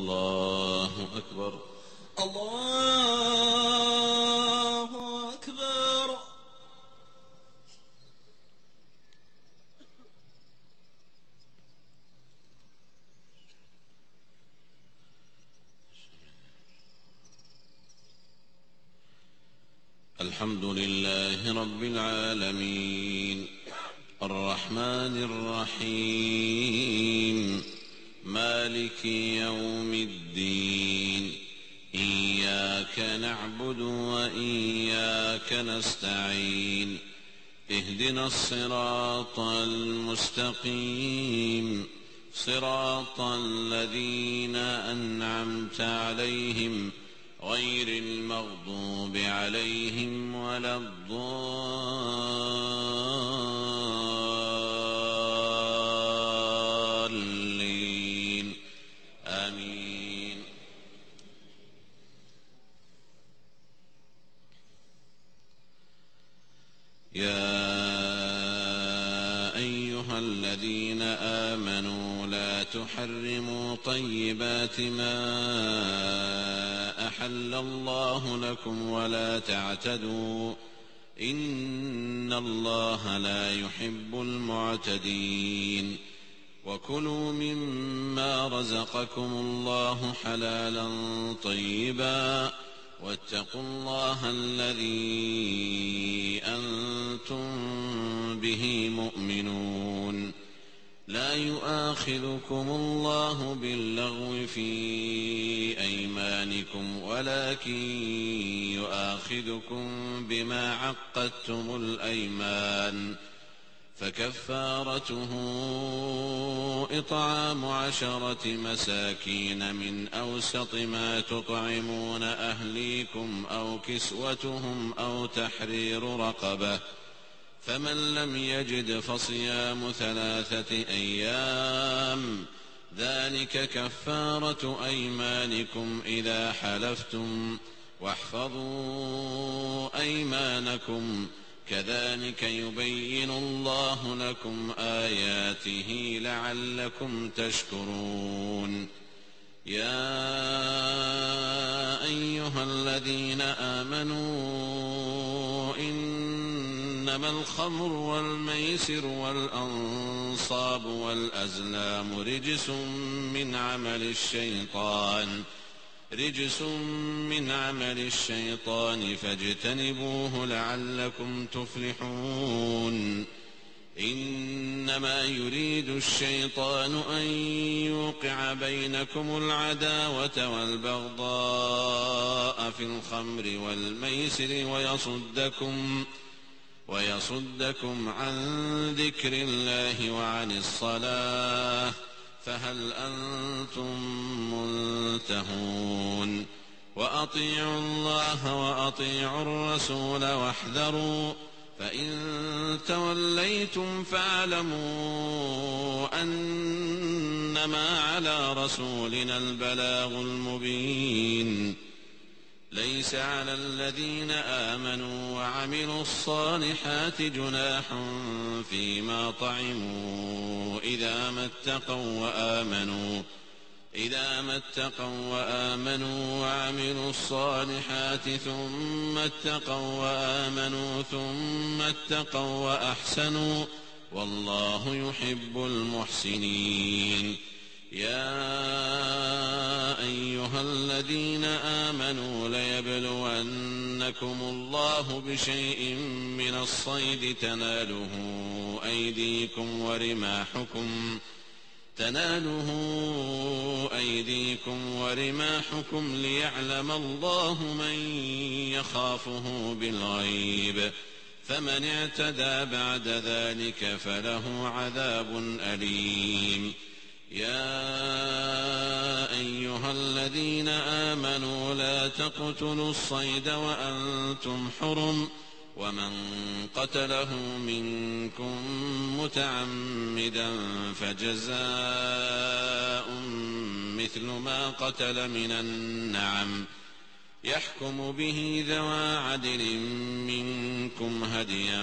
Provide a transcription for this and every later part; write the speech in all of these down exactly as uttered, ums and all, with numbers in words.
الله أكبر. الله أكبر. الحمد لله رب العالمين الرحمن الرحيم مالك يوم الدين إياك نعبد وإياك نستعين اهدنا الصراط المستقيم صراط الذين أنعمت عليهم غير المغضوب عليهم ولا الضالين آمين. يا أيها الذين آمنوا لا تحرموا طيبات ما أحل الله لكم ولا تعتدوا إن الله لا يحب المعتدين. وكلوا مما رزقكم الله حلالا طيبا واتقوا الله الذي أنتم به مؤمنون. لا يؤاخذكم الله باللغو في أيمانكم ولكن يؤاخذكم بما عقدتم الأيمان فكفارته إطعام عشرة مساكين من أوسط ما تطعمون أهليكم أو كسوتهم أو تحرير رقبة فمن لم يجد فصيام ثلاثة أيام ذلك كفارة أيمانكم إذا حلفتم واحفظوا أيمانكم كذلك يبين الله لكم آياته لعلكم تشكرون. يا أيها الذين آمنوا إنما الخمر والميسر والأنصاب والأزلام رجس من عمل الشيطان رجس من عمل الشيطان فاجتنبوه لعلكم تفلحون. إنما يريد الشيطان أن يوقع بينكم العداوة والبغضاء في الخمر والميسر ويصدكم ويصدكم عن ذكر الله وعن الصلاة فهل أنتم منتهون. وأطيعوا الله وأطيعوا الرسول واحذروا فإن توليتم فاعلموا أنما على رسولنا البلاغ المبين. ليس على الذين آمنوا وعملوا الصالحات جناح فيما طعموا إذا ما اتقوا وآمنوا إذا ما اتقوا وآمنوا وعملوا الصالحات ثم اتقوا وآمنوا ثم اتقوا وأحسنوا والله يحب المحسنين. يا أيها الذين آمنوا ليبلونكم الله بشيء من الصيد تناله أيديكم ورماحكم تناله أيديكم ورماحكم ليعلم الله من يخافه بالغيب فمن اعتدى بعد ذلك فله عذاب أليم. يا أيها الذين آمنوا لا تقتلوا الصيد وأنتم حرم ومن قتله منكم متعمدا فجزاء مثل ما قتل من النعم يحكم به ذوى عدل منكم هديا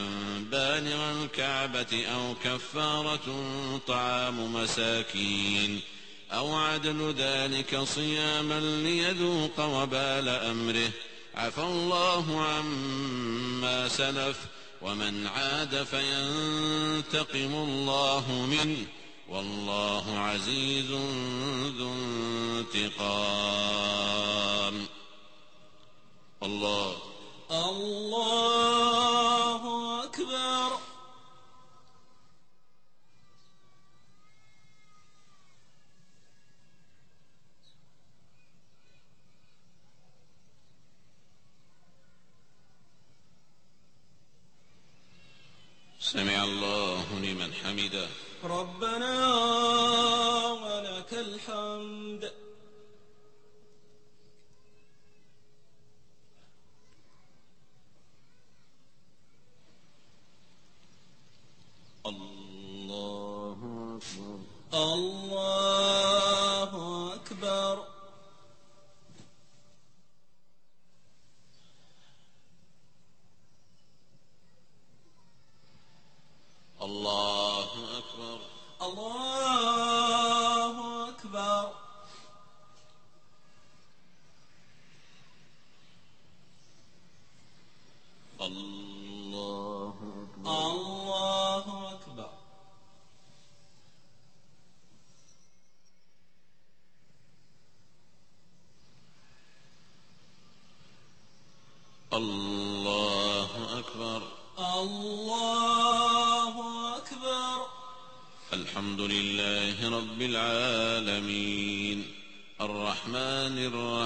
بالغ الكعبة أو كفارة طعام مساكين أو عدل ذلك صياما ليذوق وبال أمره. عفى الله عما سلف ومن عاد فينتقم الله منه والله عزيز ذو انتقام. الله الله أكبر. سمع الله لمن حمده. ربنا ولك الحمد. الله أكبر. الله أكبر. الله أكبر. الله أكبر. الله أكبر. الله أكبر. الله أكبر. الله أكبر. الحمد لله رب العالمين الرحمن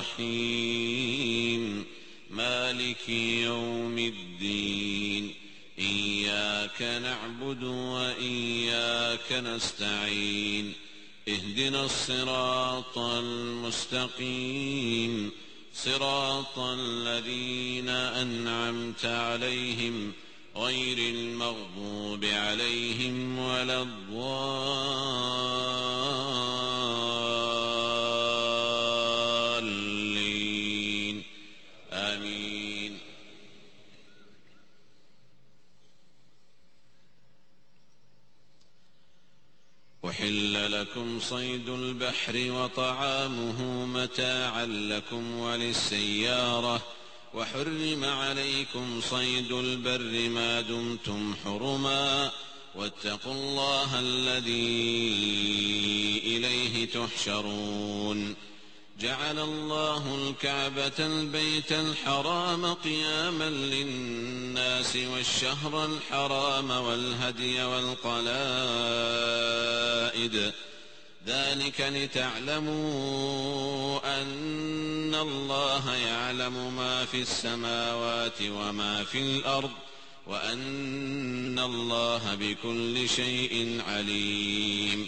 الرحيم مالك يوم الدين إياك نعبد وإياك نستعين اهدنا الصراط المستقيم صراط الذين أنعمت عليهم غير المغضوب عليهم ولا الضالين آمين. أحل لكم صيد البحر وطعامه متاعا لكم وللسيارة وحرم عليكم صيد البر ما دمتم حرما واتقوا الله الذي إليه تحشرون. جعل الله الكعبة البيت الحرام قياما للناس والشهر الحرام والهدي والقلائد ذلك لتعلموا أن الله يعلم ما في السماوات وما في الأرض وأن الله بكل شيء عليم.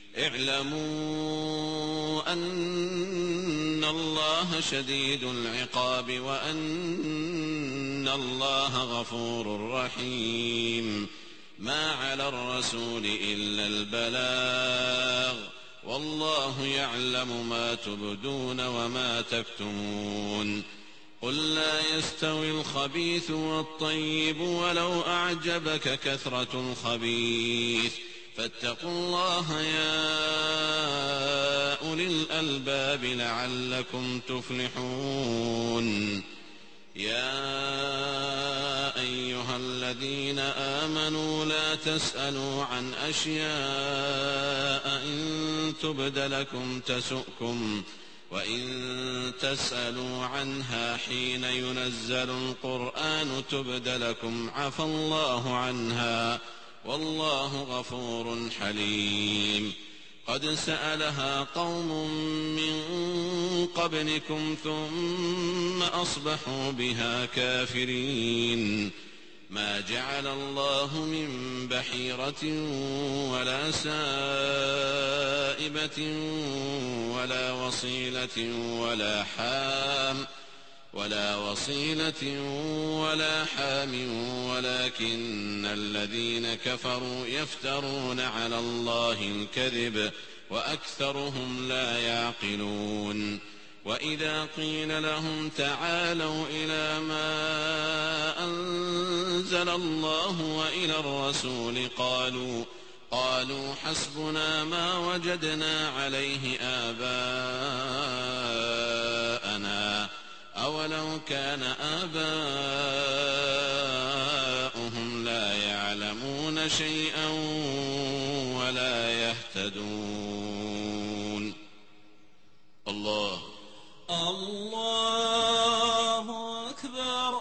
اعلموا أن الله شديد العقاب وأن الله غفور رحيم. ما على الرسول إلا البلاغ والله يعلم ما تبدون وما تكتمون. قل لا يستوي الخبيث والطيب ولو أعجبك كثرة الخبيث فاتقوا الله يا أولي الألباب لعلكم تفلحون. يا أيها الذين آمنوا لا تسألوا عن أشياء إن تبد لكم تسؤكم وإن تسألوا عنها حين ينزل القرآن تبد لكم عفى الله عنها والله غفور حليم. قد سألها قوم من قبلكم ثم أصبحوا بها كافرين. ما جعل الله من بحيرة ولا سائبة ولا وصيلة ولا حام ولا وصيلة ولا حام ولكن الذين كفروا يفترون على الله الكذب وأكثرهم لا يعقلون. وإذا قيل لهم تعالوا إلى ما أنزل الله وإلى الرسول قالوا قالوا حسبنا ما وجدنا عليه آباءنا أولو كان آباؤهم لا يعلمون شيئا ولا يهتدون. الله الله أكبر.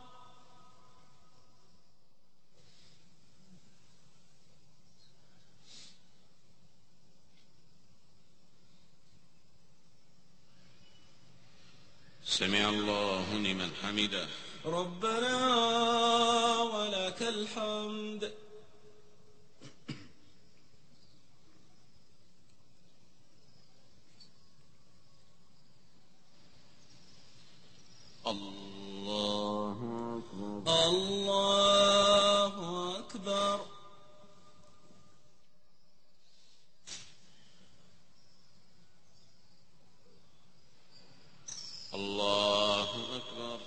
سمع الله لمن حمده. ربنا ولك الحمد. الله أكبر. الله أكبر. الله أكبر.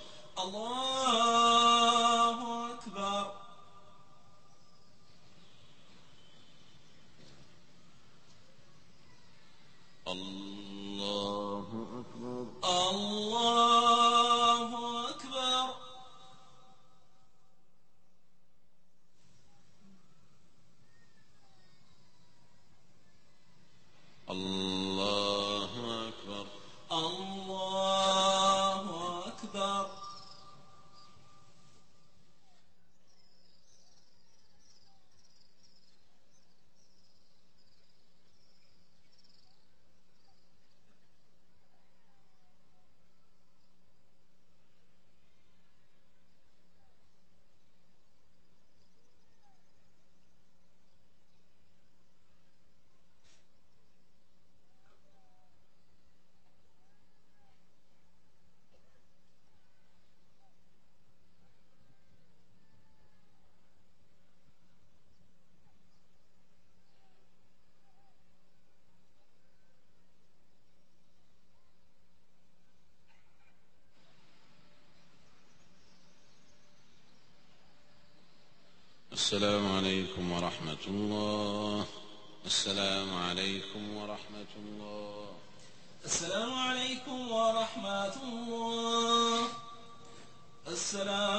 الله أكبر. الله أكبر. الله أكبر. الله أكبر. الله أكبر. السلام عليكم ورحمة الله. السلام عليكم ورحمة الله. السلام عليكم ورحمة الله. السلام